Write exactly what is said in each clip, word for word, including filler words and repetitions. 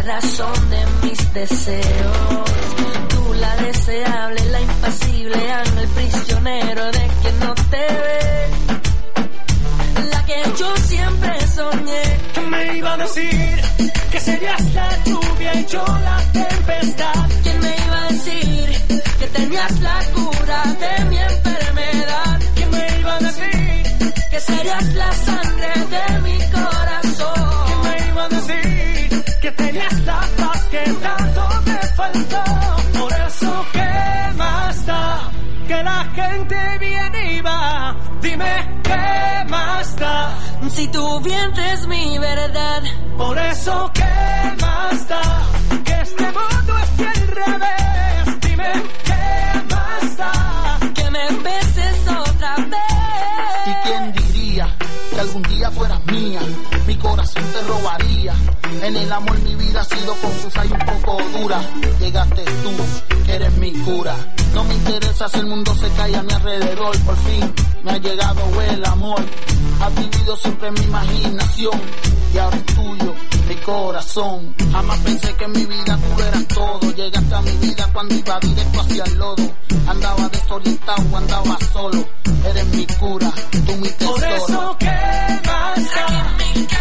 razón de mis deseos. Tú la deseable, la impasible, ángel prisionero de quien no te ve. La que yo siempre soñé. ¿Qué me iba a decir? Que serías la lluvia y yo la tempestad. ¿Quién me iba a decir que tenías la cura de mi enfermedad? ¿Quién me iba a decir que serías la sangre de mi corazón? ¿Quién me iba a decir que tenías la paz que tanto te faltó? Por eso, ¿qué más da? Que la gente viene y va. Dime, ¿qué más da? Si tu vientre es mi verdad. Por eso, ¿qué más da? Que este mundo esté al revés. Dime, ¿qué más da? Que me beses otra vez. ¿Y quién diría que algún día fueras mía? Mi corazón te robaría. En el amor mi vida ha sido confusa y un poco dura. Llegaste tú, que eres mi cura. No me interesa si el mundo se cae a mi alrededor. Por fin me ha llegado el amor. Has vivido siempre en mi imaginación y ahora es tuyo mi corazón. Jamás pensé que en mi vida tú eras todo. Llegaste a mi vida cuando iba directo hacia el lodo. Andaba desorientado, andaba solo. Eres mi cura, tú mi tesoro. Por eso, ¿qué más da?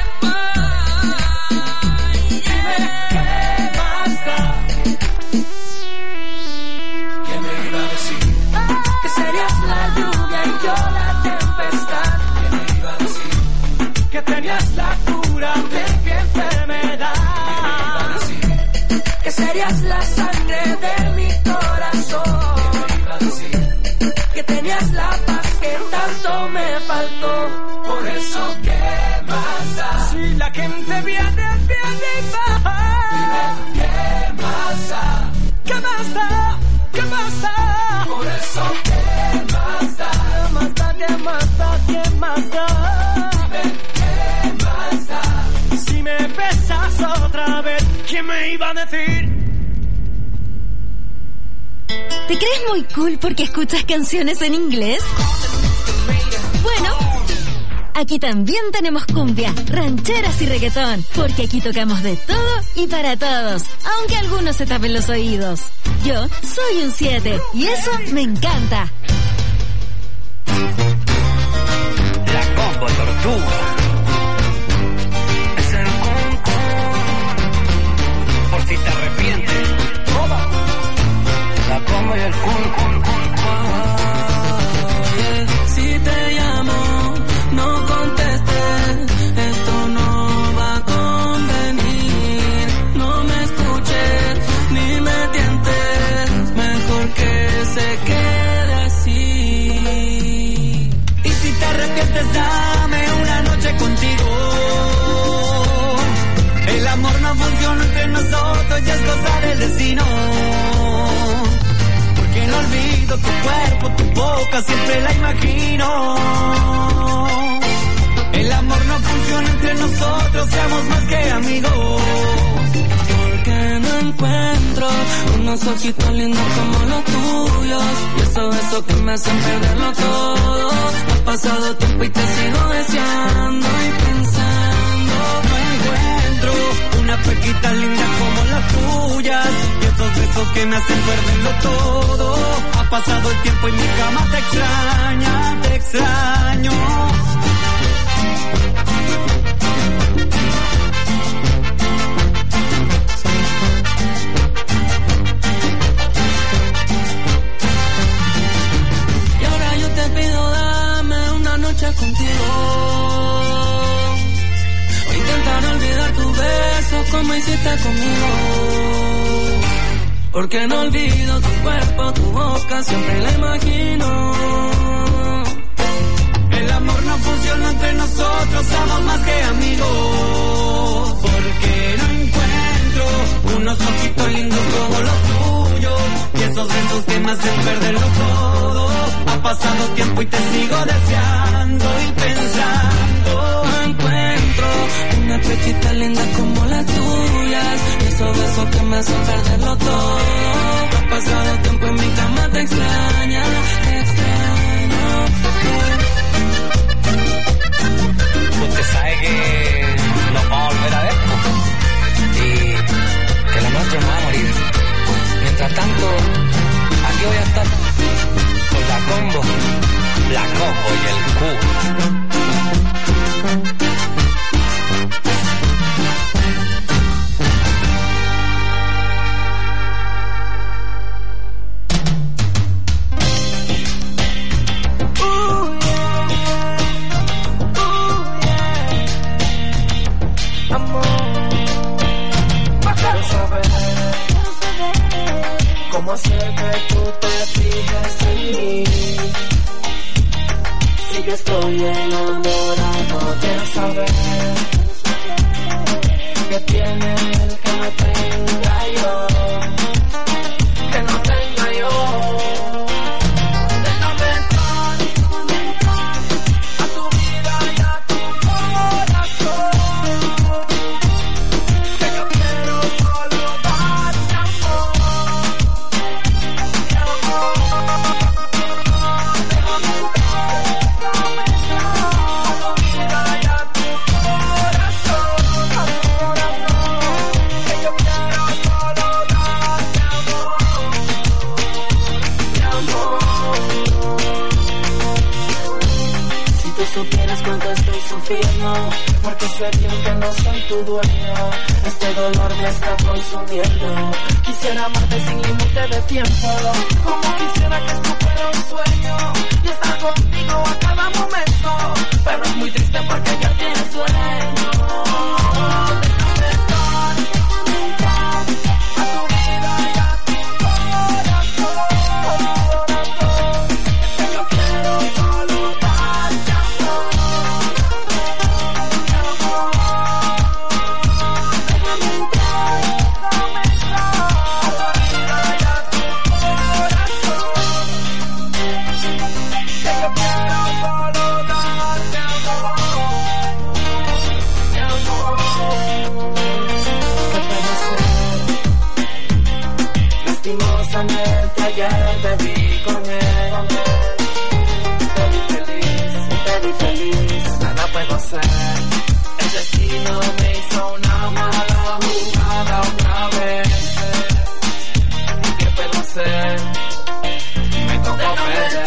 Dime, ¿qué más da? ¿Quién me iba a decir que serías la lluvia y yo la tempestad? ¿Quién me iba a decir que tenías la cura de mi enfermedad? ¿Quién me iba a decir que serías la sangre de mi corazón? ¿Quién me iba a decir que tenías la paz que tanto me faltó? Por eso, ¿qué más da? Si la gente viene, viene y va. Dime, ¿qué más da? ¿Qué más da? ¿Qué más da? Por eso, ¿qué más da? ¿Qué más da? ¿Qué más da? ¿Qué más da? Dime, ¿qué más da? Si me besas otra vez, ¿quién me iba a decir? ¿Te crees muy cool porque escuchas canciones en inglés? Bueno, aquí también tenemos cumbia, rancheras y reggaetón, porque aquí tocamos de todo y para todos, aunque algunos se tapen los oídos. Yo soy un siete y eso me encanta. La Combo Tortuga. Es el concón. Por si te arrepientes. La Combo y el Kun, Kun, Kun, Kun. Si te llamo, no contestes, esto no va a convenir. No me escuches, ni me tientes, mejor que se quede así. Y si te arrepientes, dame una noche contigo. El amor no funciona entre nosotros, ya es cosa del destino. Porque no olvido tu cuerpo, tu boca, siempre la imagino. El amor no funciona entre nosotros, seamos más que amigos. Porque no encuentro unos ojitos lindos como los tuyos, y esos besos que me hacen perderlo todo. Ha pasado tiempo y te sigo deseando y pensando. No encuentro una pequita linda como las tuyas, y esos besos que me hacen perderlo todo. Ha pasado el tiempo y mi cama te extraña, te extraño. Y ahora yo te pido, dame una noche contigo. O intentar olvidar tus besos como hiciste conmigo. Porque no olvido tu cuerpo, tu boca, siempre la imagino. El amor no funciona entre nosotros, somos más que amigos. Porque no encuentro unos ojitos lindos como los tuyos, y esos besos que me hacen perderlo todo. Ha pasado tiempo y te sigo deseando y pensando. No encuentro una pechita linda como las tuyas, y esos besos que me hacen perderlo todo. Ha pasado tiempo en mi cama, te extraña, te extraño. Usted sabe que nos vamos a volver a ver, ¿no? Y ¿Cómo hacer que tú te fijes en mí? Si yo estoy enamorado, quiero saber qué tiene él que no tenga yo, que no tenga yo. Supieras cuánto estoy sufriendo, porque sé bien que no soy tu dueño. Este dolor me está consumiendo. Quisiera amarte sin límite de tiempo, como quisiera que esto fuera un sueño y estar contigo a cada momento. Pero es muy triste porque ya tienes sueño. Déjame estar a tu vida y a tu corazón. Que yo quiero solo darte amor. Lastimosamente ayer te vi con él, te vi feliz, te vi feliz, nada puedo hacer. El destino me hizo una mala jugada otra vez. ¿Y qué puedo hacer? Me tocó perder.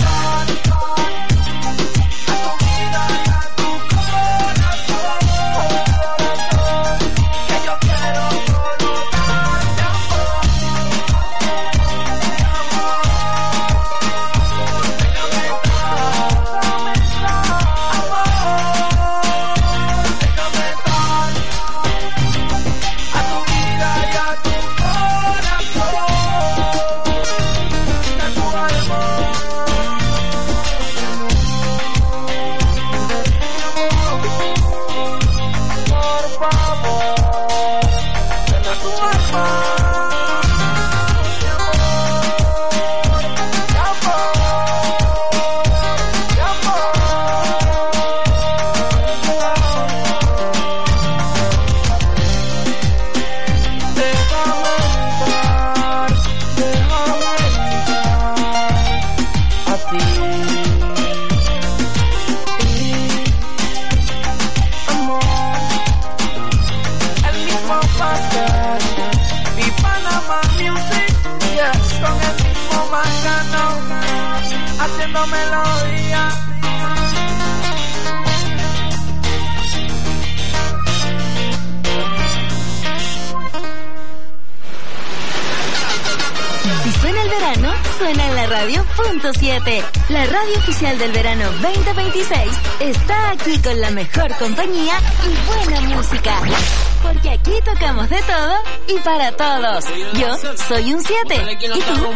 Haciendo melodía. Si suena el verano, suena en la radio punto siete. La radio oficial del verano veinte veintiséis está aquí con la mejor compañía y buena música. Porque aquí tocamos de todo y para todos. Yo soy un siete. ¿Y tú?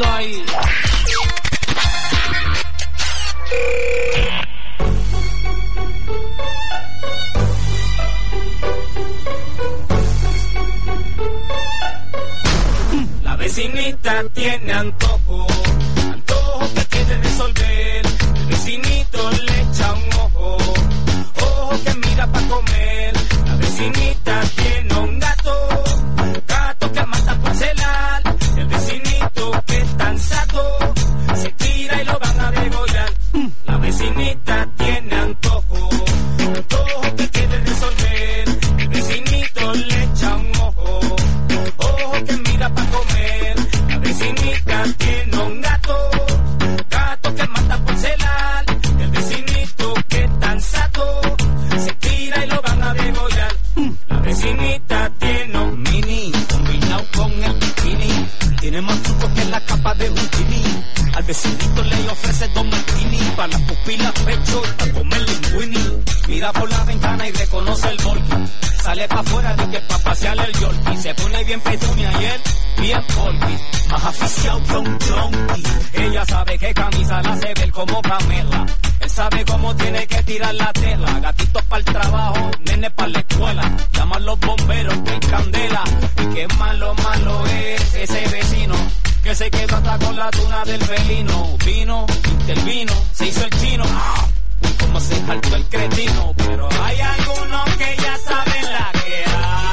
La vecinita tiene antojo, antojo que quiere resolver. El vecinito le echa un ojo, ojo que mira pa' comer. La vecinita tiene un gato, gato que mata por celar. El vecinito que es tan sato, se tira y lo van a degollar. La vecinita tiene antojo, antojo que quiere resolver. El vecinito le echa un ojo, ojo que mira pa' comer. La vecinita tiene un gato, gato que mata por celar. El vecinito que es tan sato, se tira y lo van a degollar. La vecinita tiene un mini, combinado con el bikini. Tiene más trucos que la capa de un chini. Al vecinito le ofrece dos martini, para las pupilas pecho y para comer linguini. Mira por la ventana y reconoce el volky. Sale pa' afuera de que pa' pasearle el yorkie. Se pone bien petunia y él bien polky. más aficiado que un junkie. Ella sabe que camisa la hace ver como Pamela. Él sabe cómo tiene que tirar la tela. Gatitos para el trabajo, nene para la escuela. Llama a los bomberos que hay candela. Y qué malo, malo es ese vecino que se quedó hasta con la tuna del felino. Vino, intervino, se hizo el chino. ¡Ah! Y como se saltó el cretino. Pero hay algunos que ya saben la que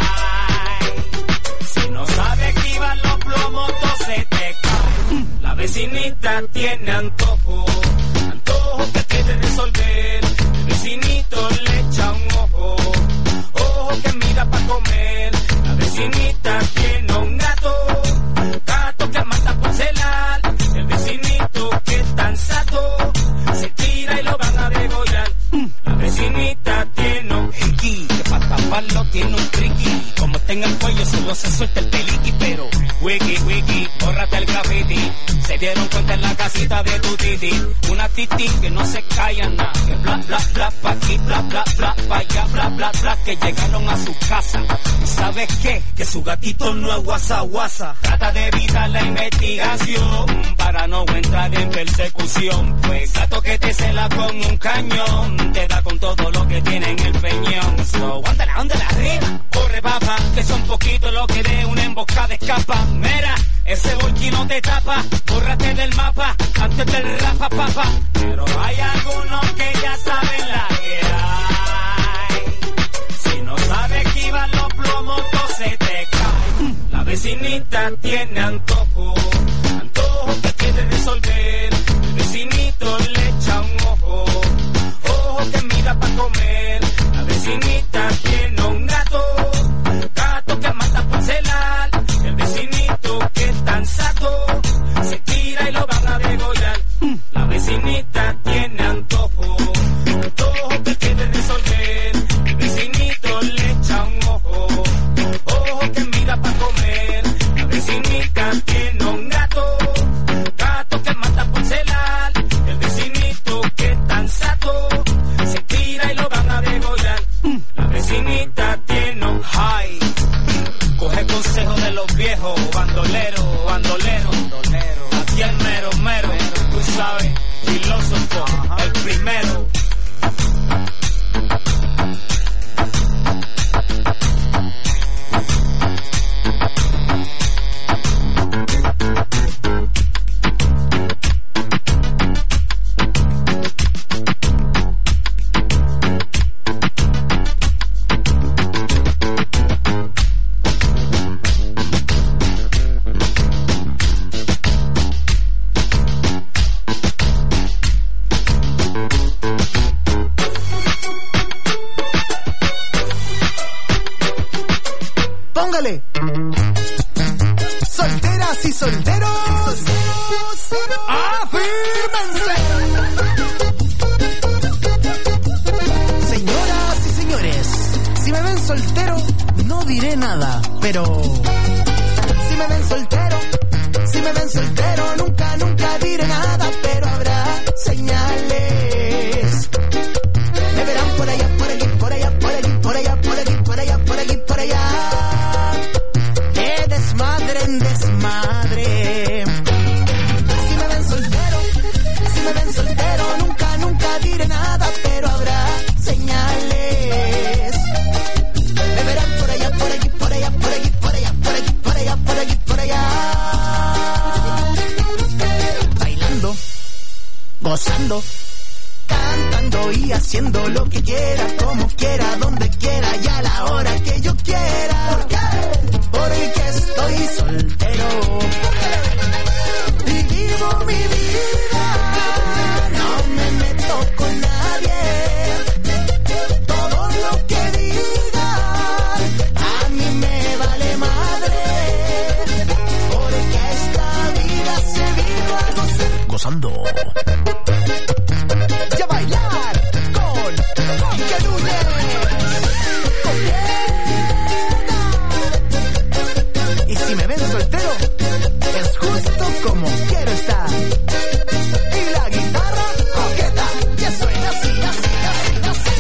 hay. Si no sabes esquivar los plomos, se te cae. La vecinita tiene antojo, antojo que quiere resolver. El vecinito le echa un ojo, ojo que mira pa' comer. La vecinita tiene un gato, gato que mata por celar. El vecinito que es tan sato, se tira y lo van a degollar. La vecinita tiene un hiki, que pa' taparlo tiene un triqui. Como está en el cuello solo se suelta el peliqui. Pero wiki, wiki, bórrate el graffiti. Se dieron cuenta en la casita de tu titi. Una titi que no se calla nada. Que bla, bla, bla, pa' aquí, bla, bla, bla, pa' allá, bla, bla, bla. Que llegaron a su casa. ¿Y sabes qué? Que su gatito no es guasa, guasa. Trata de evitar la investigación para no entrar en persecución. Pues gato que te cela con un cañón te da con todo lo que tiene en el peñón. So, ándala, ándala arriba. Corre, papá, que son poquitos los que de una emboscada escapa. Mira, ese bolquino te tapa. Bórrate del mapa antes del rapa, papá. Pero hay algunos que ya saben la que hay. Si no sabes esquivar los plomos, se te cae. La vecinita tiene antojo, antojo que quiere resolver. El vecinito le echa un ojo, ojo que mira pa' comer. La vecinita tiene un gato, gato que mata por celar. El vecinito que es tan sato, se tira y lo van a degollar. La vecinita tiene antojo, antojo que quiere resolver. El vecinito le echa un ojo, ojo que mira pa' comer. La vecinita tiene un gato, gato que mata por celar. El vecinito que es tan sato, se tira y lo van a degollar. La vecinita tiene un high. Coge consejo de los viejos, bandolero, bandolero, bandolero. Aquí el mero, mero, tú sabes, filósofo, el primero. Póngale. Solteras y solteros, afírmense. Señoras y señores, si me ven soltero, no diré nada, pero si me ven soltero, si me ven soltero, nunca, nunca diré nada, pero habrá señales. Me verán por allá, por aquí, por allá, por aquí, por allá, por aquí, por allá, por aquí, por allá. De desmadre en desmadre. Si me ven soltero, si me ven soltero, nunca, nunca diré nada, pero habrá señales. Me verán por allá, por aquí, por allá, por aquí, por allá, por aquí, por allá, por aquí, por allá. Bailando, gozando, cantando y haciendo lo que quiera, como quiera, donde quiera y a la hora que yo quiera. ¿Por qué? Porque estoy soltero y vivo mi vida, no me meto con nadie. Todo lo que digan a mí me vale madre, porque esta vida se vive a gozar. Gozando. Y a bailar con Quique Núñez. Y si me ven soltero, es justo como quiero estar. Y la guitarra coqueta, que suena así, así, así, así.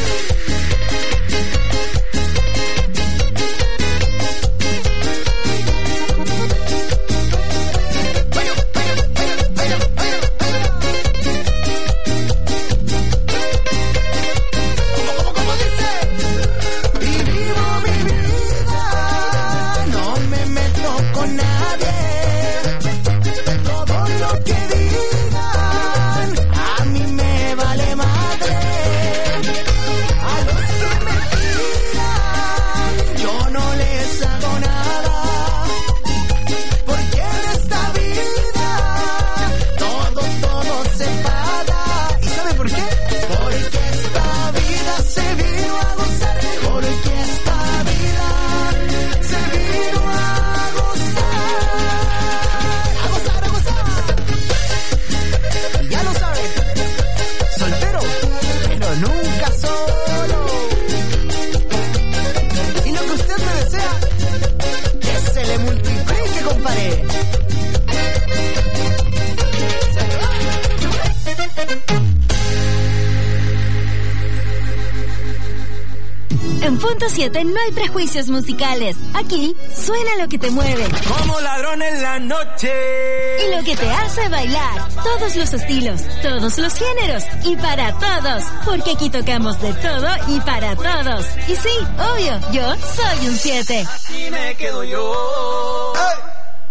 punto siete no hay prejuicios musicales. Aquí suena lo que te mueve. Como ladrón en la noche. Y lo que te hace bailar. Todos los estilos, todos los géneros y para todos. Porque aquí tocamos de todo y para todos. Y sí, obvio, yo soy un siete. Aquí me quedo yo. ¡Hey!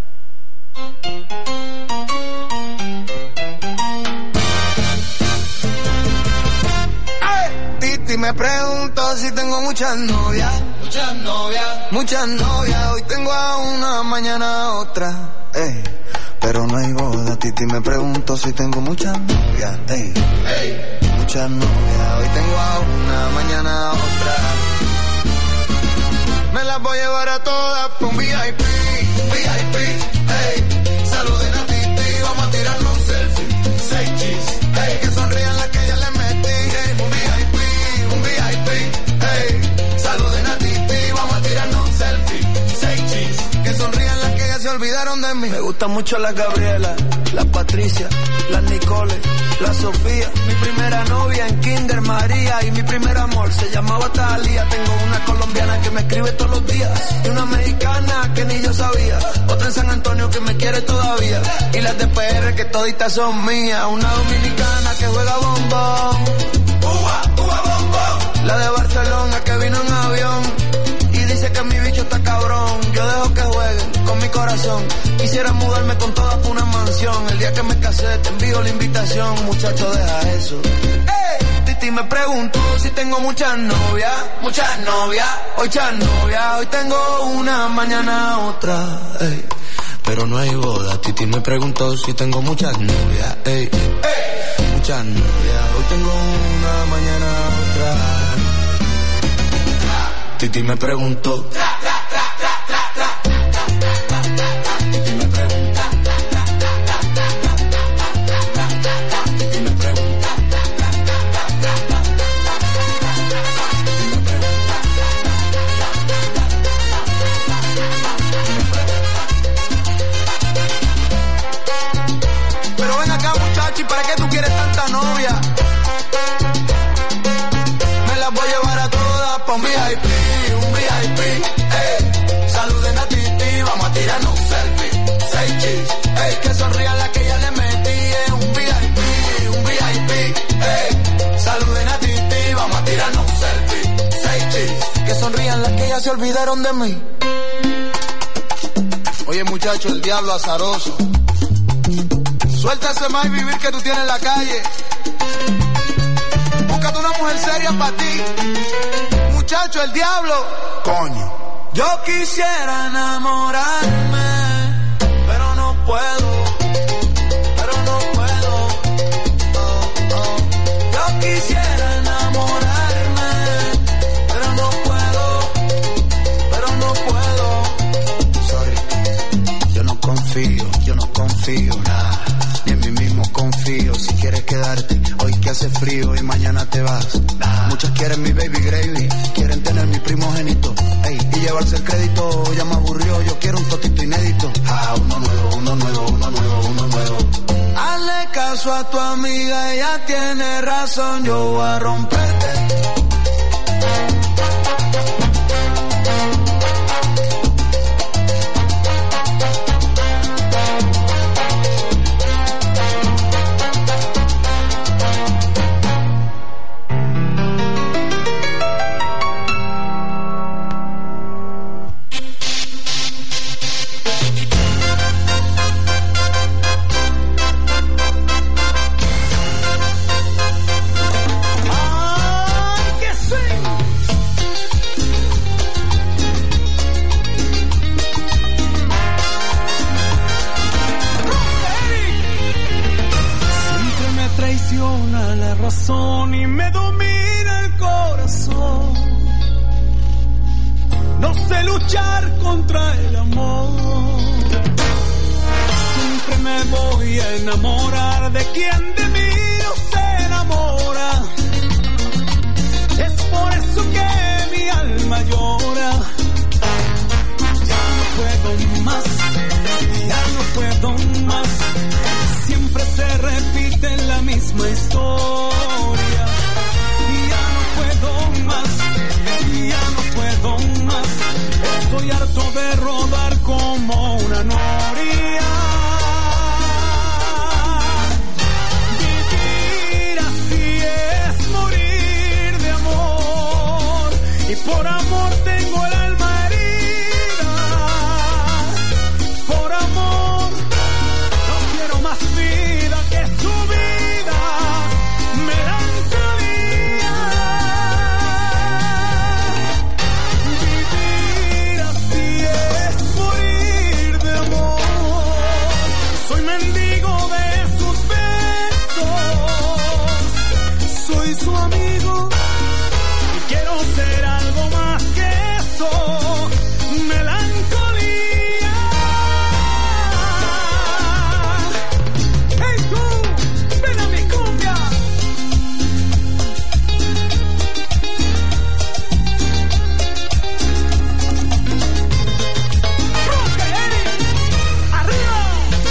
Titi me pregunto si tengo muchas novias. Muchas novias. Muchas novias. Hoy tengo a una, mañana a otra. Ey. Pero no hay boda. Titi me pregunto si tengo muchas novias. Ey. Ey. Muchas novias. Hoy tengo a una, mañana a otra. Me las voy a llevar a todas por un V I P. V I P. Ey. Saluden a Titi. Vamos a tirarnos un selfie. Seis cheese. Ey. Que sonrían las que ya le metí. Ey. Un V I P. Un V I P. Ey. Saluden a Titi. Vamos a tirarnos un selfie. Seis cheese. Que sonrían las que ya se olvidaron de mí. Me gustan mucho las Gabriela, las Patricia, las Nicole, la Sofía. Mi primera novia en Kinder María. Y mi primer amor se llamaba Talía. Tengo una colombiana que me escribe todos los días. Y una mexicana que ni yo sabía. Otra en San Antonio que me quiere todavía. Y las de P R que toditas son mías. Una dominicana que juega bombón. Uva, uva, bombón. La de Barcelona que vino en avión. Y dice que mi bicho está cabrón. Yo dejo que jueguen con mi corazón. Quisiera mudarme con todas por una mansión. El día que me casé te envío la invitación. Muchacho, deja eso. ¡Ey! Titi me preguntó si tengo muchas novias. Muchas novias. Hoy muchas novias. Hoy tengo una, mañana otra. Ey. Pero no hay boda. Titi me preguntó si tengo muchas novias. Ey. Ey. Muchas novias. Hoy tengo una, mañana otra. Titi me preguntó. Tra, tra, tra, tra, tra, tra. Titi me pregunta. Titi me pregunta. Pero ven acá, muchachi, ¿para qué tú quieres tanta novia? Me las voy a llevar a todas pa' un V I P. Un V I P. Ey. Saluden a Titi. Vamos a tirarnos un selfie. Seis cheese. Ey, que sonrían las que ya le metí. Es un V I P, Un V I P. Ey. Saluden a Titi. Vamos a tirarnos un selfie. Seis cheese. que sonrían las que ya se olvidaron de mí. Oye, muchacho, el diablo azaroso. Suelta ese más y vivir que tú tienes en la calle. Búscate una mujer seria para ti. Muchacho, el diablo. Coño. Yo quisiera enamorarme, pero no puedo, pero no puedo. Oh, oh. Yo quisiera enamorarme, pero no puedo, pero no puedo. Sorry, yo no confío, yo no confío nada. Ni en mí mismo confío. Si quieres quedarte, hoy que hace frío y mañana te vas. Nah. Muchos quieren mi baby gravy, quieren tener mi primogénito, ey, y llevarse el crédito. Ya me aburrió, yo quiero un totito inédito. Ah, uno nuevo, uno nuevo, uno nuevo, uno nuevo. Hazle caso a tu amiga, ella tiene razón. Yo voy a romperte. Y me domina el corazón. No sé luchar contra el amor. Siempre me voy a enamorar de quien de mí no se enamora. Es por eso que mi alma llora. Ya no puedo más, ya no puedo más. Siempre se repite la misma historia. Y ya no puedo más, y ya no rodar como una noria. Vivir así es morir de amor, y por amor tengo el alma herida. Por amor no quiero más vida que su vida. Melancolía. Vivir así es morir de amor. Soy mendigo de sus besos. Soy su amigo y quiero ser algo más que eso. Melancolía. ¡Hey tú! ¡Ven a mi cumbia! ¡Roca, Eric! ¡Arriba!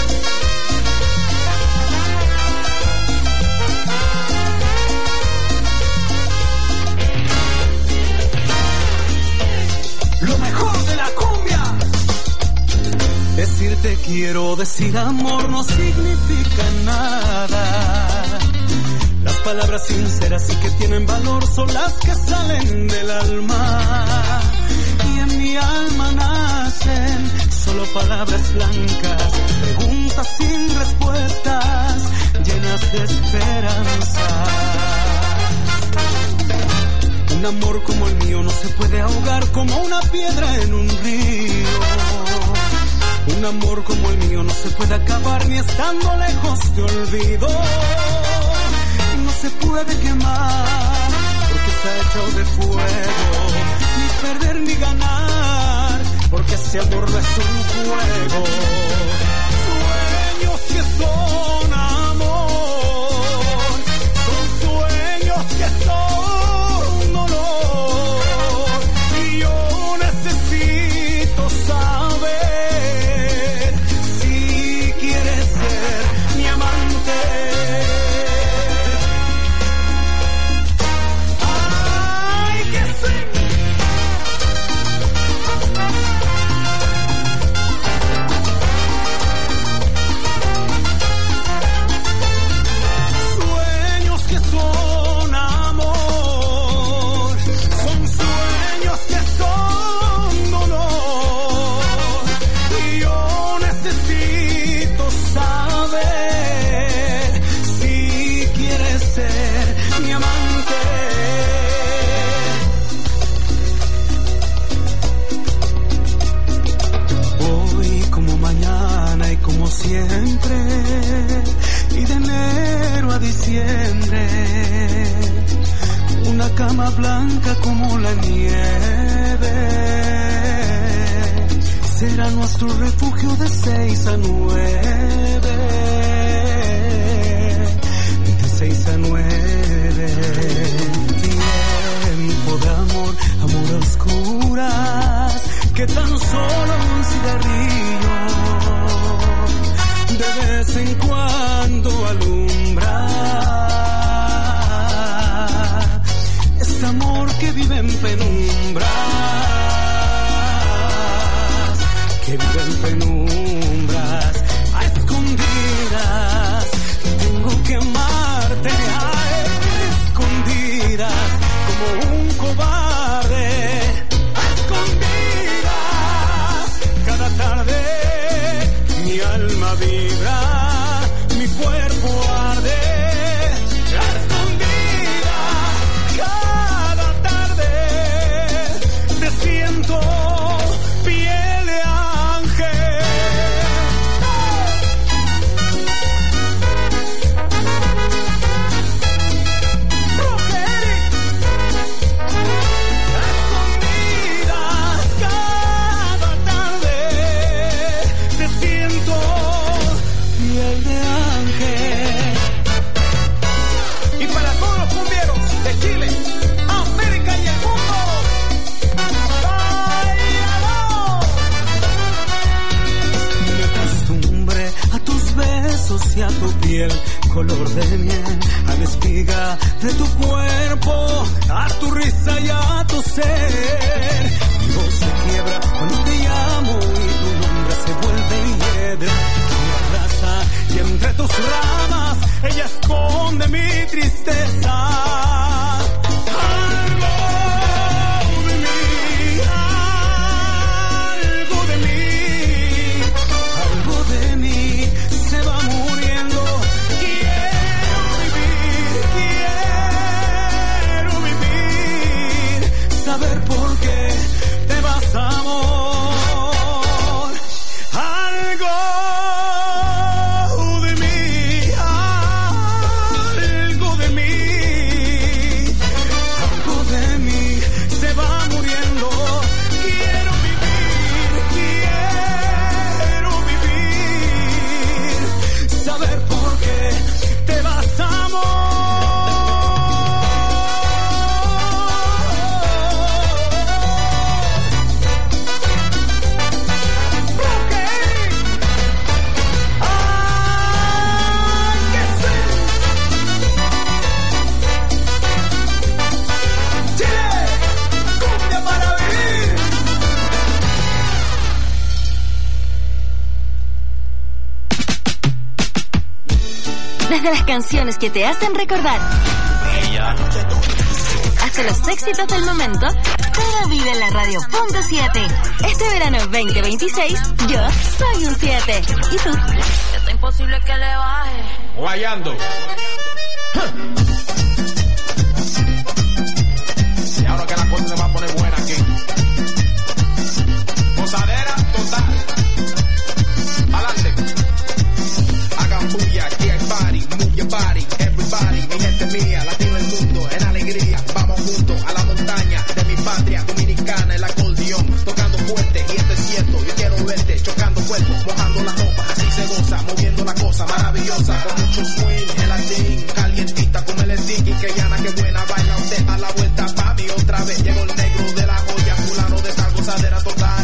Lo mejor de la cumbia. Decirte quiero, decir amor no significa nada. Las palabras sinceras y que tienen valor son las que salen del alma. Y en mi alma nacen solo palabras blancas, preguntas sin respuestas, llenas de esperanza. Un amor como el mío no se puede ahogar como una piedra en un río. Un amor como el mío no se puede acabar ni estando lejos te olvido. No se puede quemar porque está hecho de fuego, ni perder ni ganar porque ese amor no es un juego. Sueños que son amor, son sueños que son dolor, y yo necesito saber si quieres ser mi amante. Ay, que sí. Sueños que son amor, son sueños que son dolor, y yo necesito saber si quieres ser mi amante. Hoy como mañana y como siempre, y de enero a diciembre, una cama blanca como la nieve será nuestro refugio de seis a nueve, de seis a nueve. Tiempo de amor, amor a oscuras, que tan solo un cigarrillo de vez en cuando alumbra. Este amor que vive en penumbras, que vive en penumbras, a escondidas. Tengo que amarte a escondidas, como un cobarde, a escondidas. Cada tarde mi alma vibra, mi cuerpo arde, a escondidas. Cada tarde te siento piel de ángel. Roca, Eric. A escondidas. Cada tarde te siento piel de ángel. Y para todos los cumbieros de Chile, América y el mundo, ¡báilalo! Me acostumbré a tus besos y a tu piel, color de miel, a la espiga de tu cuerpo, a tu risa y a tu ser. Mi voz se quiebra cuando te llamo y tristeza. Saber por qué te vas, amor. Algo de mí, algo de mí, algo de mí se va muriendo. Quiero vivir, quiero vivir. Saber por qué te vas, amor. Desde las canciones que te hacen recordar hasta los éxitos del momento, todo vive en la radio punto siete. Este verano veinte veintiséis, yo soy un siete. ¿Y tú? Está imposible que le baje. Guayando. Y ahora que la cosa se va a poner buena aquí. Posadera total. Adelante. Hagan bulla, aquí hay party, move your body, everybody, mi gente mía, latino el mundo, en alegría, vamos juntos a la montaña de mi patria dominicana, el acordeón, tocando fuerte, y esto es cierto, yo quiero verte, chocando cuerpos, mojando las ropas, así se goza, moviendo la cosa maravillosa, con mucho swing, gelatín, calientita, con el sticky, que llana, que buena, baila usted, a la vuelta, papi, otra vez, llegó el negro de la joya, fulano de esta gozadera total.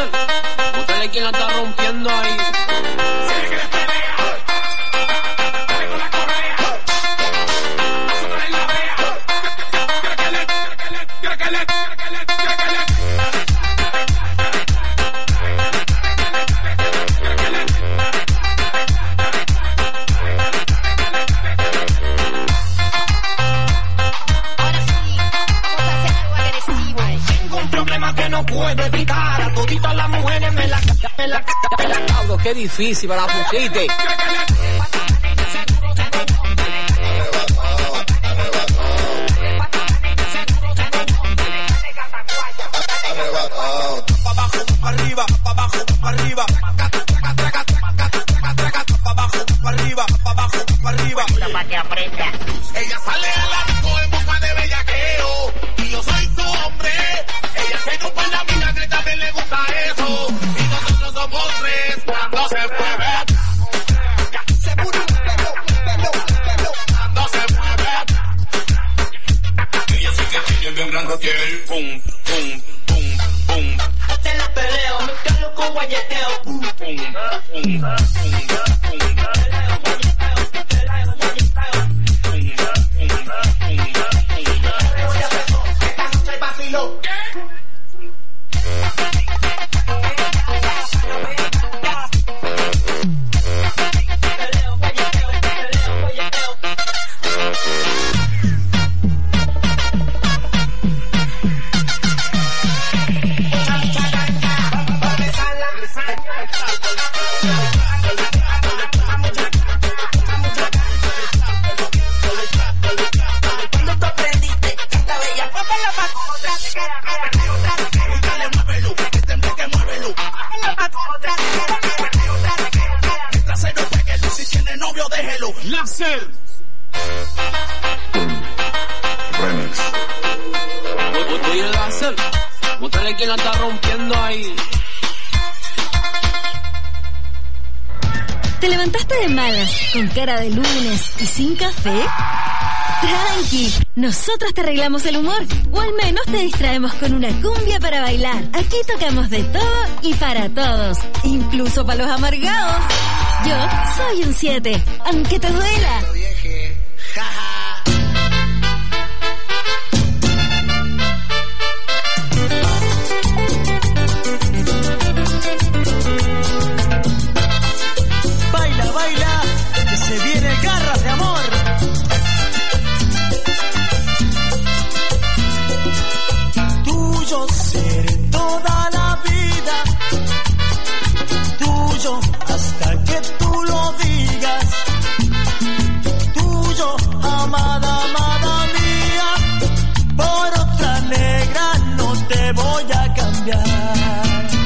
hacer? Búscale quien la está rompiendo ahí. Puedo evitar a toditas las mujeres me la me la me la Pablo, qué difícil para la pusiste. Arriba, para abajo, para arriba, para abajo, para arriba, para abajo, para arriba. para que aprenda. Ella sale a la disco en busca de bellaqueo y yo soy su hombre. Ella se ocupa en la vida que también le gusta eso y nosotros somos tres cuando se mueve. Se mueve, pelo, pelo, pelo, cuando se mueve. Ella sí que tiene bien grande piel, pum, pum, pum, pum. Te la peleo, me calo con guayeteo. Pum, pum, pum, pum, pum. Búscale quien la está rompiendo ahí. ¿Te levantaste de malas, con cara de lunes y sin café? Tranqui, nosotros te arreglamos el humor, o al menos te distraemos con una cumbia para bailar. Aquí tocamos de todo y para todos, incluso para los amargados. Yo soy un siete, aunque te duela. Baila, baila, que se viene garras de amor. Tuyo seré toda la vida, tuyo hasta que tú lo digas. Tuyo, amada, amada mía, por otra negra no te voy a cambiar.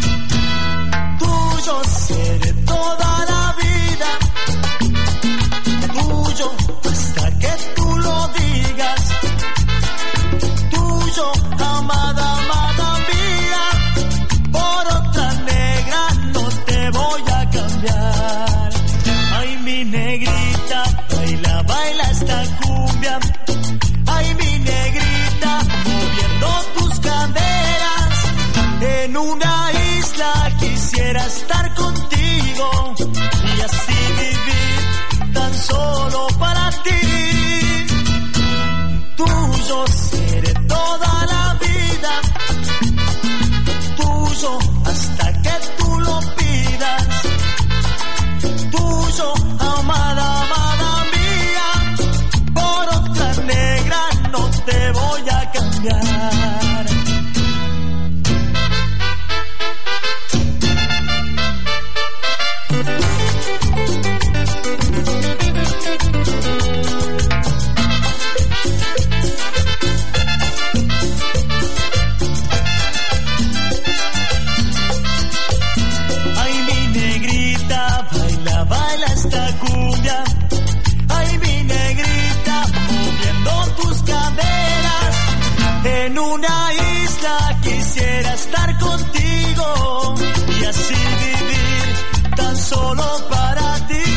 Tuyo seré toda la vida, tuyo hasta que tú lo digas. Tuyo, amada, amada mía, por otra negra no te voy a cambiar. Ay, mi negrita, baila, baila esta cumbia. Ay, mi negrita, moviendo tus caderas. En una isla quisiera estar contigo y así vivir tan solo para ti. Tuyo seré toda la vida, tuyo hasta que tú lo pidas. Tuyo, amada, amada mía, por otra negra no te voy a cambiar. Ay, mi negrita, baila, baila esta cumbia. Ay, mi negrita, moviendo tus caderas. En una isla quisiera estar contigo y así vivir tan solo para ti.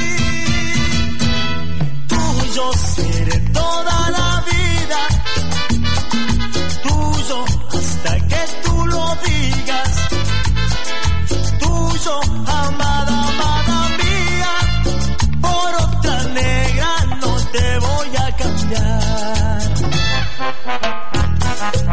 Tuyo seré toda la vida, tuyo hasta que tú lo digas.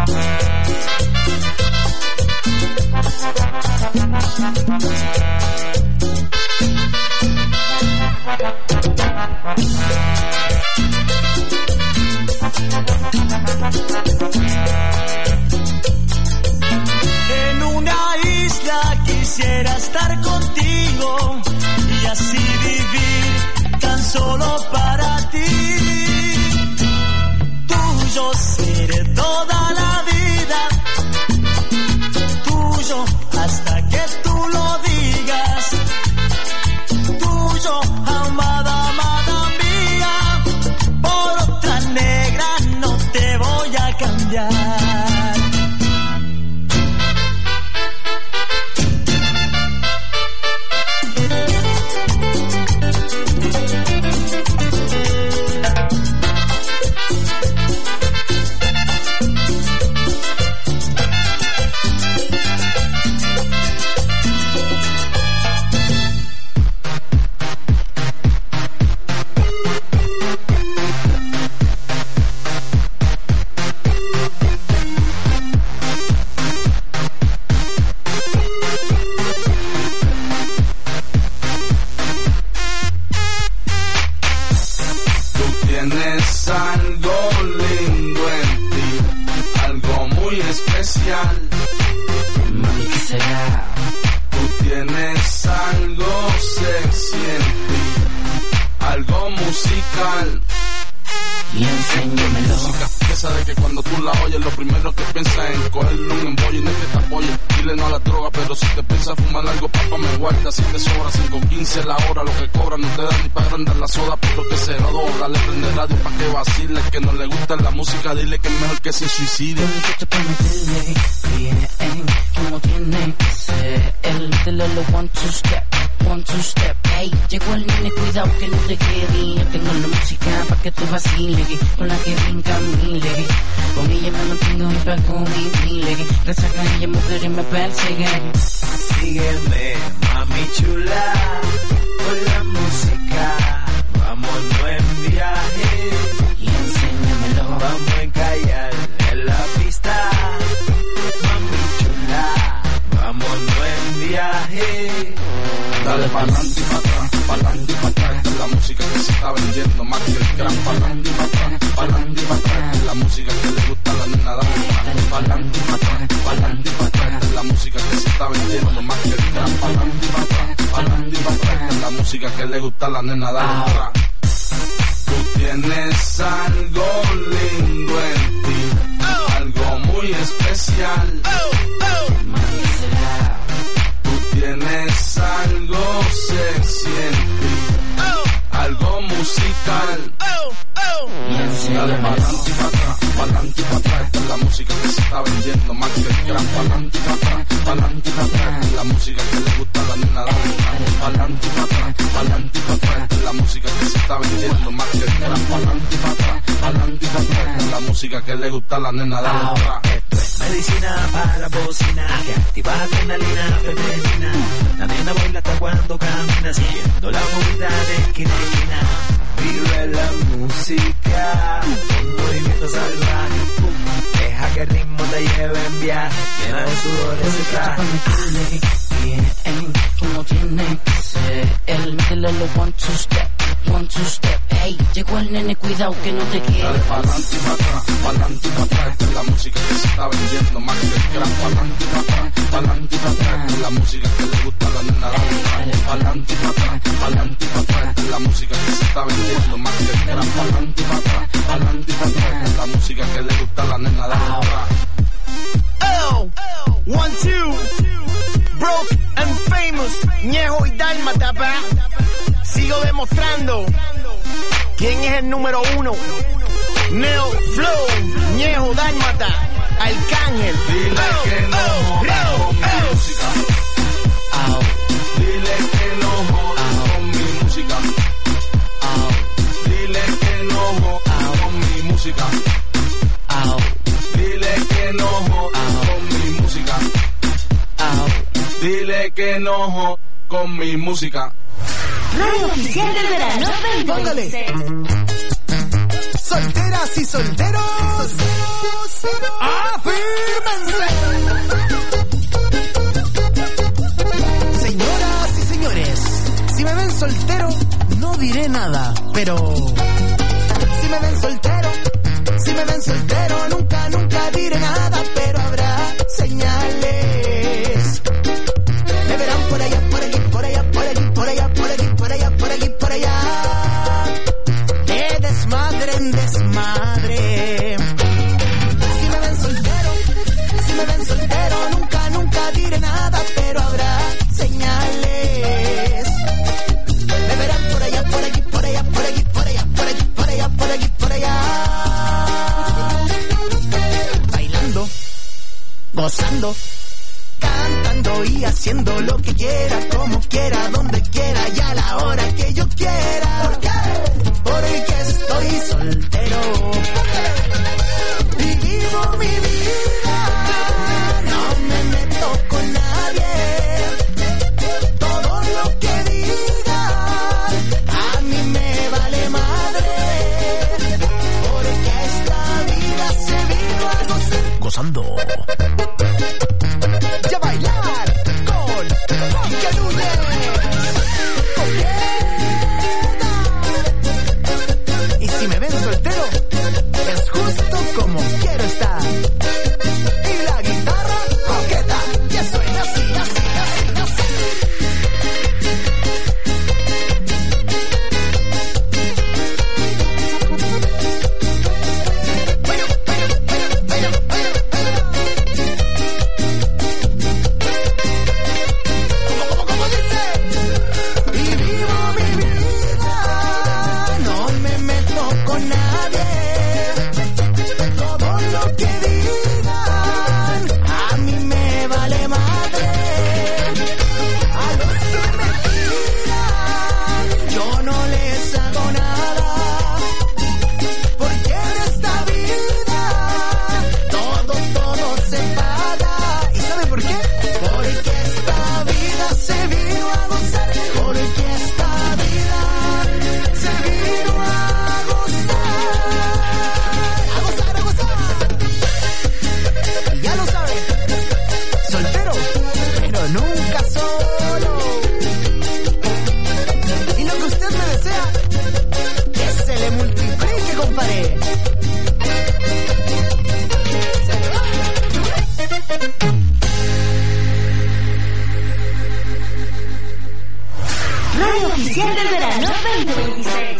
En una isla quisiera estar contigo y así vivir tan solo para ti. Tuyo seré toda la vida, tuyo hasta que tú lo digas. Tuyo, amada, amada mía, por otra negra no te voy a cambiar. Si te sobra cinco quince la hora, lo que cobra no te da ni para agrandar la soda, pero que se lo dobla. Le prende radio pa' que vacile, que no le gusta la música, dile que es mejor que se suicide. Muchacho, prometele bien, como tiene que ser. El dile lo one two step, one two step. Ey, llegó el nene, cuidado que no te quede. Yo tengo la música pa' que tú vaciles, con la que brinca mile. Con ella me mantengo y pago mi mile. Resaca ella, mujeres me persiguen. Sígueme, mami chula, con la música, vámonos en viaje y enséñamelo. Vamos a encallar en la pista, mami chula, vámonos en viaje. Dale pa'lante y pa' atrás, pa'lante y pa' atrás, esta es la música que se está vendiendo más que el crack. Pa'lante y pa' atrás, pa'lante y pa' atrás, es la música que le gusta a la nena. Dale pa'lante y pa' atrás, pa'lante y pa' atrás, es la música que se está vendiendo más que el crack. Pa'lante y pa' atrás, pa'lante y pa' atrás, es la música que le gusta a la nena. Dale atrás. Tú tienes algo lindo en ti, algo muy especial. Tú tienes algo sexy en ti, algo musical. Dale pa'lante y pa' atrás, pa'lante y pa' atrás, esta es la música que se está vendiendo más que el crack. Pa'lante y pa' atrás, pa'lante y pa' atrás, es la música que le gusta a la nena. Dale pa'lante y pa' atrás, pa'lante y pa' atrás, esta es la música que se está vendiendo más que el crack. Pa'lante y pa' atrás, pa'lante y pa' atrás, es la música que le gusta a la nena. Dale. Esto es medicina para la bocina, que activa adrenalina femenina. La nena baila hasta cuando camina, siguiendo la movida de esquina a esquina. Vive la música, un movimiento salvaje. Deja que el ritmo te lleve en viaje, llena de sudor ese traje. Bien, como tiene que ser. El dile lo one two step, one two step. Ey, llegó el nene, cuidado que no te quede. Dale pa'lante y pa' atrás, pa'lante y pa' atrás, esta es la música que se está vendiendo más que el crack. Pa'lante y pa' atrás, pa'lante y pa' atrás, es la música que le gusta a la nena. Dale pa'lante y pa' atrás, pa'lante y pa' atrás, esta es la música que se está vendiendo más que el crack. Pa'lante y pa' atrás, pa'lante y pa' atrás, es la música que le gusta a la nena. Dale. Oh, one, two, broke and famous, Ñejo y Dálmata, pa. Sigo demostrando quién es el número uno. Neo Flow, Ñejo, Dálmata, Arcángel. Dile oh, que no oh, jodas oh, con mi oh. música. Oh, Dile que no jodas con mi música. oh, Dile que no jodas con mi música. oh, Dile que no jodas con mi música. oh. Dile que no jodas con mi música. Radio oficial del verano dos mil veinte. Soltera Señoras y solteros, afírmense. Señoras y señores, si me ven soltero, no diré nada, pero si me ven soltero, si me ven soltero, nunca, nunca diré nada, pero habrá señales. Me verán por allá, por allí, por allá, por allí, por allá, por allí, por allá, por allí, por allá. De desmadre en desmadre. Si me ven soltero, si me ven soltero, nunca, nunca diré nada, pero habrá señales. Me verán por allá, por allí, por allá, por allí, por allá, por allí, por allá, por allí, por allá. Bailando, gozando, cantando y haciendo lo que quiera, como quiera, donde quiera y a la hora que yo quiera. ¿Por qué? Porque estoy soltero y vivo mi vida, no me meto con nadie. Todo lo que digan a mí me vale madre, porque esta vida se vino a gozar. Gozando. Y a bailar con Quique Núñez. Y si me ven soltero, es justo como quiero estar. Y la guitarra coqueta, que suena así, así, así, así. Bueno, bueno, bueno, bueno, bueno, bueno. Como, como, como dice. Y vivo mi vida, no me meto con nadie. Todo lo que digan a mí me vale madre. A los que me tiran yo no les hago nada, porque en esta vida todo, todo se paga. ¿Y sabe por qué? Porque esta vida se vino a gozar, porque esta vida se vino a gozar, a gozar, a gozar. Y ya lo sabe, soltero, pero nunca solo. Y lo que usted me desea, que se le multiplique, compadre. Radio Oficial del Verano veinte veintiséis.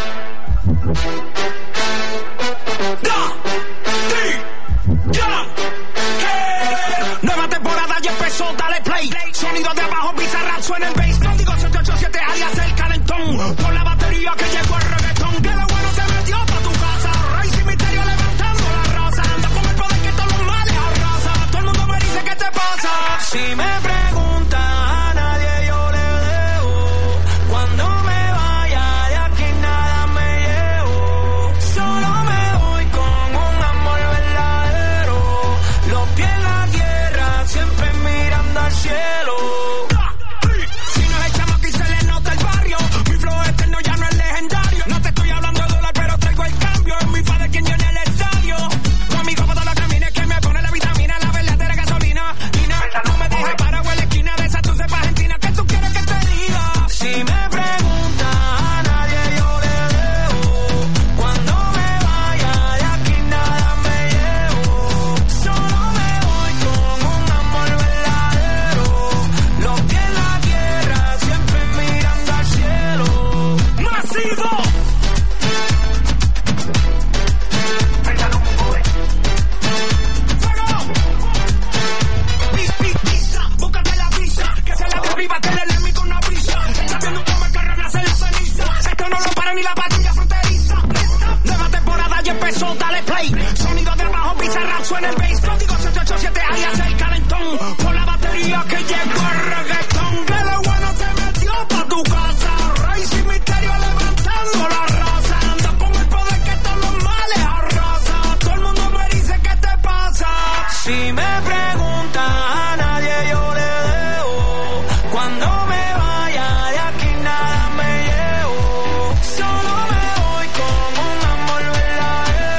Nueva temporada ya empezó, dale play. Sonido de abajo, bizarra, suena el bass. Código siete ocho siete alias el calentón. Por la batería que llegó el reggaetón. Que lo bueno se metió pa' tu casa. Rey sin misterio levantando la raza. Anda con el poder que todos los males arrasa. Todo el mundo me dice ¿qué te pasa? Si me preguntan a nadie yo le dejo. Cuando me vaya de aquí nada me llevo. Solo me voy con un amor verdadero. Los pies en la tierra, siempre mirando al cielo. Si no es el chamaco y se le nota el barrio, mi flow eterno ya no es legendario. No te estoy hablando de dólar, pero traigo el cambio. Es mi padre quien llena el estadio. Conmigo para todos los caminos que me pone la vitamina, la verdadera gasolina. Lina, no me dejes parado en la esquina de esa tu cepa argentina. ¿Qué tú quieres que te diga? Si me preguntan a nadie yo le dejo. Cuando me vaya de aquí nada me llevo. Solo me voy con un amor verdadero. Los pies en la tierra, siempre mirando al cielo. ¡Masivo! Búscate la visa, que se la de arriba, que le mi con una brisa. Está viendo cómo el carro nace la ceniza. Esto no lo para ni la patrulla fronteriza. Nueva temporada ya empezó, dale play. Sonido de abajo, bizarra, suena el bass. Código siete ocho siete alias el calentón. Por la batería que llegó el reggaetón. Que lo bueno se metió pa' tu casa. Rey sin misterio levantando la raza. Anda con el poder que todos los males arrasa. Todo el mundo me dice ¿qué te pasa? Si me preguntan a nadie yo le dejo. Cuando me vaya de aquí nada me llevo. Solo me voy con un amor verdadero.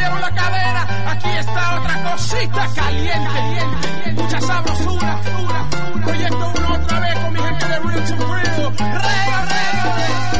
perdieron la cadera. Aquí está otra cosita caliente, mucha sabrosura. Proyecto uno otra vez con mi gente de Real to Real. Reo, reo, reo.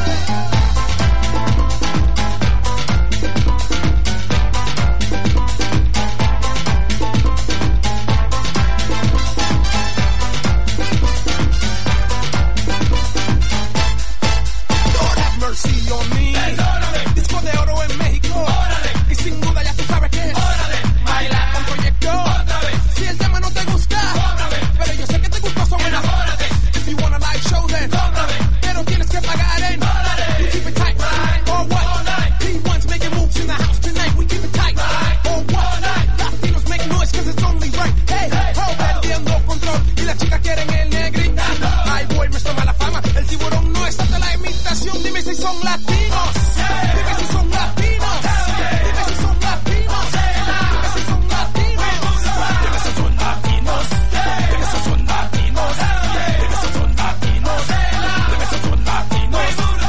Mercy on me. Perdóname. Disco de oro en México. Órale. Y sin duda ya tú sabes que es. Órale. Baila con proyecto. Otra vez. Si el tema no te gusta. Cóbrame. Pero yo sé que te gustó, son buenas. Enamórate. If you want a live show then. Cóbrame. Pero tienes que pagar en. Órale. You keep it tight. Right. Or what? All night. P one's making moves in the house tonight. We keep it tight. Right. Or what? All night. Latinos make noise cause it's only right. Hey, hey. Oh, perdiendo control. Y las chicas quieren el negrito. Ay, boy, me está mala fama. El tiburón no es hasta la imitación. Dime si son latinos. Dime si son latinos. Dime si son latinos. Dime si son latinos. Dime si son latinos. Dime si son latinos. Dime si son latinos. Dime si son latinos.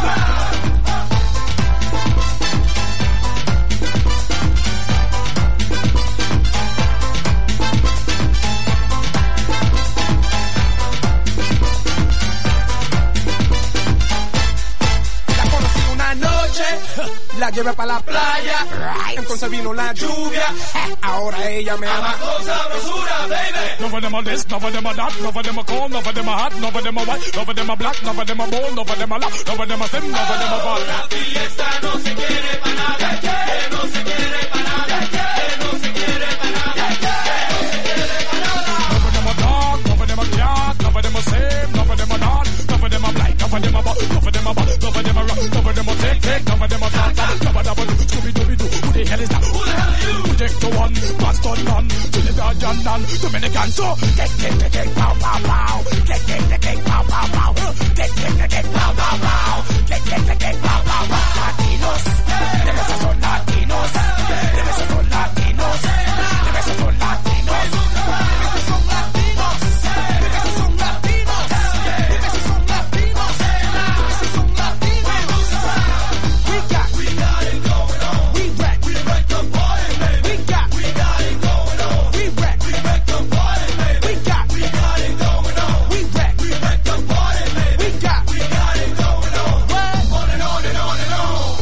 La llevé para la playa, entonces vino la lluvia. Ahora ella me ama con sabrosura, baby. None of them are this, none of them are that, none of them are cold, none of them are hot, none of them are white, none of them are black, none of them are bold, none of them are loud, none of them are thin, none of them are fat. La fiesta no se quiere para nada, que no se quiere para nada, que no se quiere para nada, que no se quiere para nada. None of them are dark, none of them are dark, none of them are same, none of them are not, none of them are blind, none of them are bad, none of them are bad, none of them are rock, none of them are tick tick, none of them are fat fat. Who the hell is that? Who the hell are you? Projecto one, Boston none, Trinidad and none, Dominican so. Kick, kick, kick, kick, pow, pow, pow. Kick, kick, kick, kick, pow, pow, pow. Kick, kick, kick, kick, pow, pow, pow. Kick, kick, kick, kick, pow, pow, pow. Latinos, debe ser son latinos, debe ser son latinos, debe ser son latinos, debe ser son latinos, debe ser son latinos, debe ser son latinos, debe ser son latinos. We got, we got it going on. We wreck, we wreck the party, baby. We got, we got it going on. We wreck, we wreck the party, baby. We got, we got it going on. We wreck, we wreck the party, baby. We got, we got it going on. What? On and on and on and on.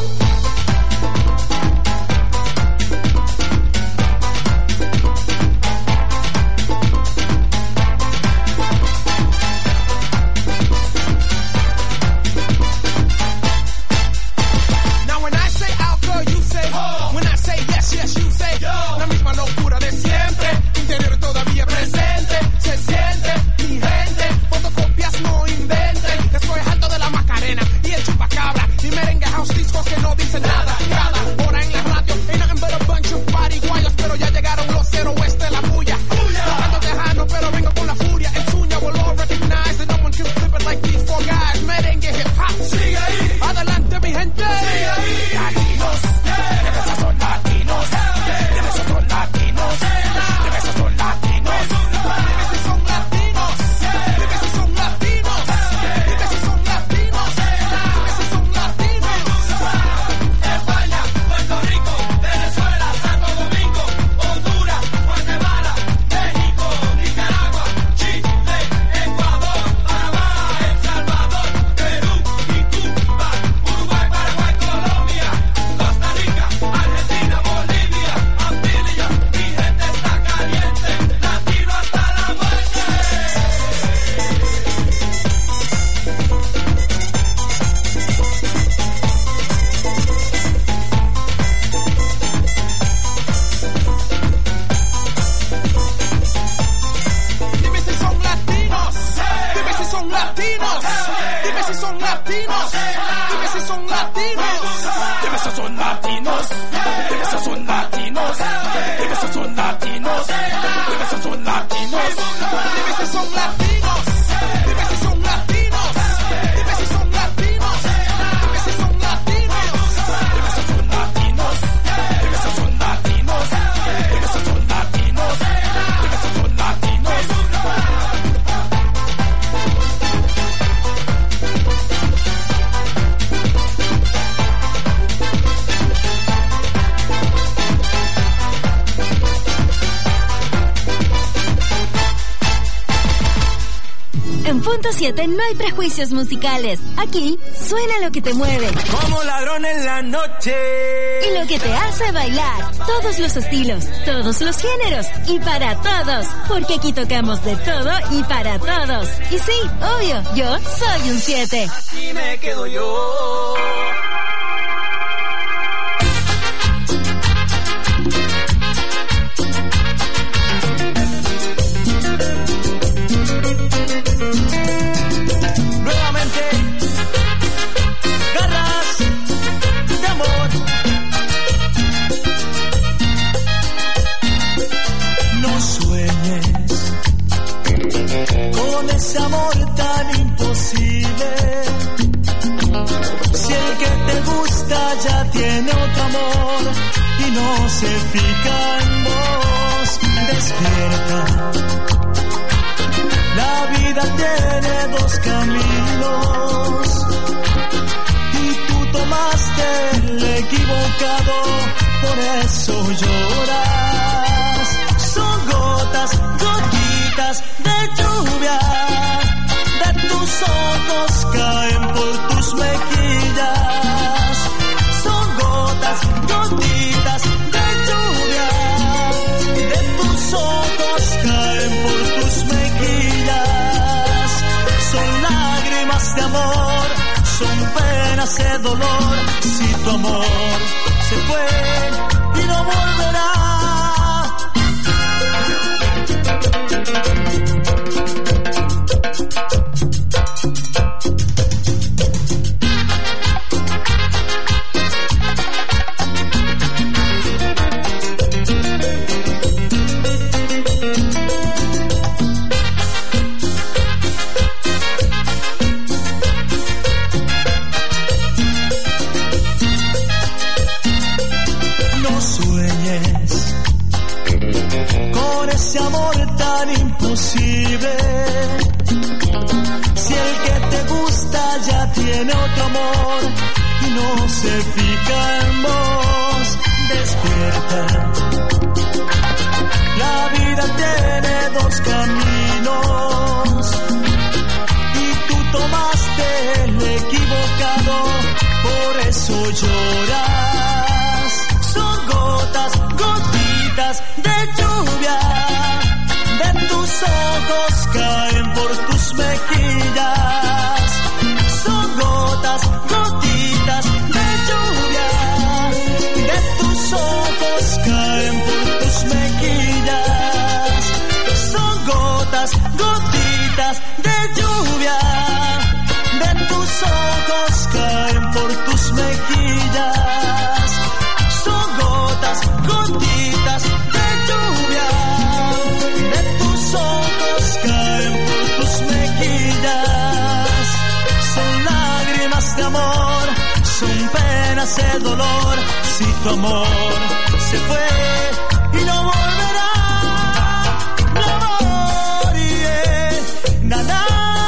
punto siete no hay prejuicios musicales. Aquí suena lo que te mueve. Como ladrón en la noche. Y lo que te hace bailar. Todos los estilos, todos los géneros y para todos. Porque aquí tocamos de todo y para todos. Y sí, obvio, yo soy un siete. Aquí me quedo yo. Con ese amor tan imposible, si el que te gusta ya tiene otro amor y no se fija en vos, despierta. La vida tiene dos caminos y tú tomaste el equivocado, por eso lloras. Son gotas, gotitas de lluvia, de tus ojos caen por tus mejillas. Son gotas, gotitas de lluvia, de tus ojos caen por tus mejillas. Son lágrimas de amor, son penas de dolor. Si tu amor se fue y no volverá. Ese amor tan imposible, si el que te gusta ya tiene otro amor y no se fija en vos, despierta. La vida tiene dos caminos y tú tomaste el equivocado, por eso lloras. Son gotas, gotitas de lluvia, de tus ojos caen por tus mejillas. Son gotas, gotitas de lluvia, de tus ojos caen por tus mejillas. Son gotas, gotitas de lluvia, de tus ojos caen por tus mejillas. Son gotas, gotitas de lluvia, de tus ojos caen por tus mejillas. Son lágrimas de amor, son penas de dolor. Si tu amor se fue y no volverá, no moriré, na, na.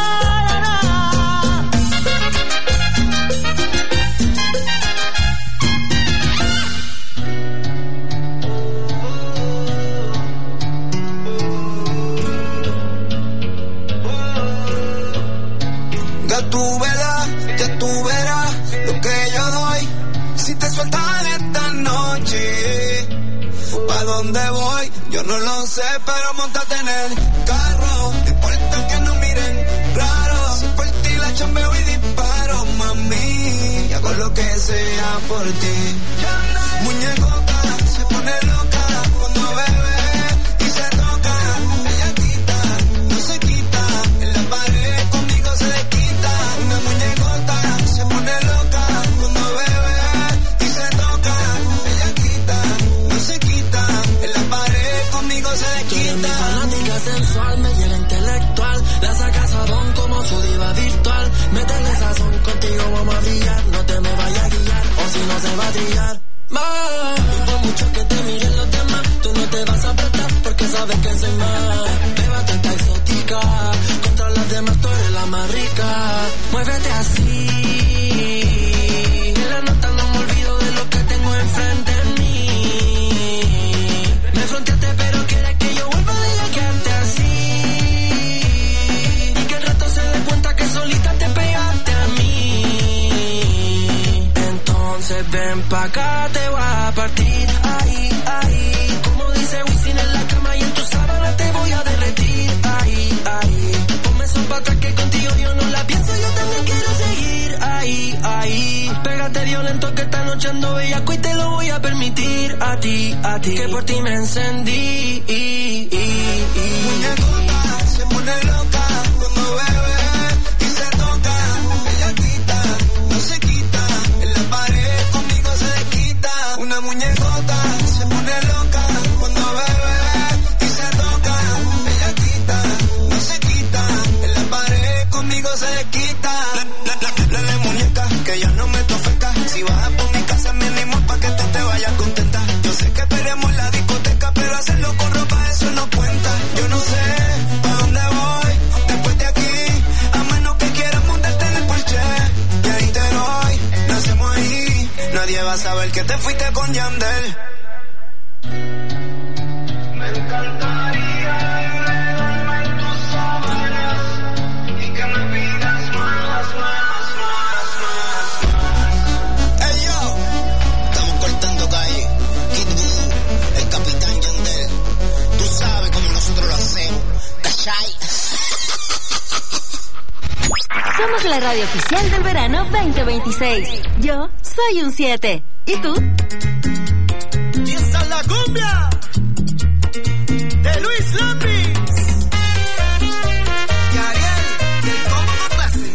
Ya tú verás, ya tú verás lo que yo doy. Si te sueltan esta noche, ¿pa' dónde voy? Yo no lo sé, pero montate en el carro. No importa que no miren raro. Si por ti la chambeo y disparo, mami, y hago lo que sea por ti. Muñecota se pone loca cuando bebe y se toca. Ella quita, no se quita, en la pared conmigo se desquita. Una muñecota se pone loca cuando bebe y se toca. Ella quita, no se quita, en la pared conmigo se desquita. Mi fanática sensual, me llena intelectual, la saca sabón como su diva virtual. Métele sazón, contigo vamos a brillar, no te me vayas a guiar, o si no se va a trillar. Más, y por mucho que te miren los demás, tú no te vas a prestar porque sabes que soy más. Beba tanta exótica, contra las demás tú eres la más rica. Muévete así, en la nota no me olvido de lo que tengo enfrente de mí. Me fronteaste pero quieres que yo vuelva, diga que antes así, y que el rato se dé ven pa' acá, te voy a partir. Ahí, ahí, como dice Wisin en la cama y en tu sábana te voy a derretir. Ahí, ahí, ponme eso pa' atrás que contigo yo no la pienso, yo también quiero seguir. Ahí, ahí, pégate violento que esta noche ando bellaco y te lo voy a permitir. A ti, a ti, que por ti me encendí. Muñecota, se pone loca cuando bebe y se toca. Ella quita, no se quita, en la pared conmigo se desquita. Una muñecota, se pone loca cuando bebe y se toca. Ella quita, no se quita, en la pared conmigo se desquita. La, la, la, la, la muñeca, que ya no me tofeca. Si bajas por mi casa me animo pa' que tú te vayas contenta. Yo sé que esperemos la discoteca, pero hacerlo con ropa eso no cuenta. Yo no sé pa' dónde voy después de aquí, a menos que quieras montarte en el Porsche. Y ahí te doy, lo hacemos ahí. Nadie va a saber que te fuiste con Yandel. Me encantaría enredarme en tus sábanas y que me pidas más, más, más, más, más. Hey yo, estamos cortando calle. Kid Voodoo, el capitán Yandel. Tú sabes cómo nosotros lo hacemos, ¿cachai? Somos la radio oficial del verano veinte veintiséis. Yo soy un siete. ¿Y tú? Y esa es la cumbia de Luis Lambis y Ariel y el Combo Clase.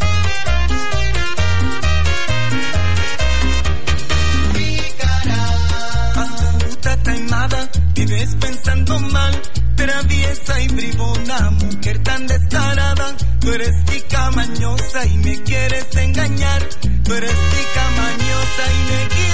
Astuta, taimada, vives pensando mal, traviesa y bribona, mujer tan descarada. Tú eres tica mañosa y me quieres engañar. Tú eres tica mañosa y me quieres